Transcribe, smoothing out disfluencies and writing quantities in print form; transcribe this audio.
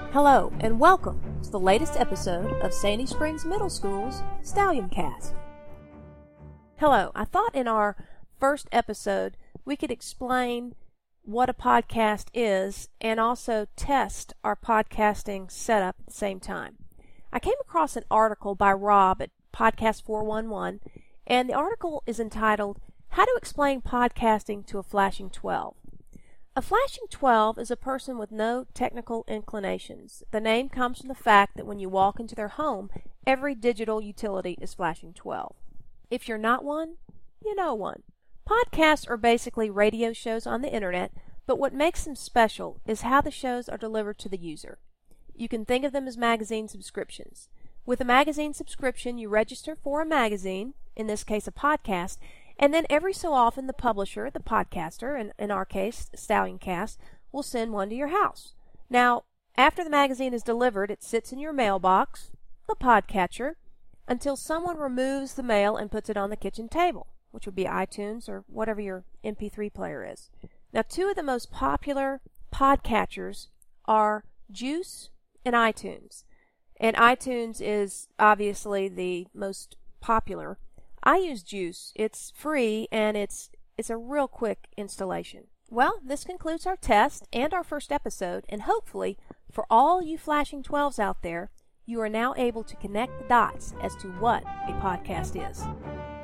Hello, and welcome to the latest episode of Sandy Springs Middle School's Stallion Cast. Hello, I thought in our first episode we could explain what a podcast is and also test our podcasting setup at the same time. I came across an article by Rob at Podcast 411, and the article is entitled, How to Explain Podcasting to a Flashing 12. A flashing 12 is a person with no technical inclinations. The name comes from the fact that when you walk into their home, every digital utility is flashing 12. If you're not one, you know one. Podcasts are basically radio shows on the internet, but what makes them special is how the shows are delivered to the user. You can think of them as magazine subscriptions. With a magazine subscription, you register for a magazine, in this case a podcast, and then every so often the publisher, the podcaster, and in our case, Stallion Cast, will send one to your house. Now, after the magazine is delivered, it sits in your mailbox, the podcatcher, until someone removes the mail and puts it on the kitchen table, which would be iTunes or whatever your MP3 player is. Now, two of the most popular podcatchers are Juice and iTunes. And iTunes is obviously the most popular. I use Juice. It's free and it's a real quick installation. Well, this concludes our test and our first episode, and hopefully for all you flashing 12s out there, you are now able to connect the dots as to what a podcast is.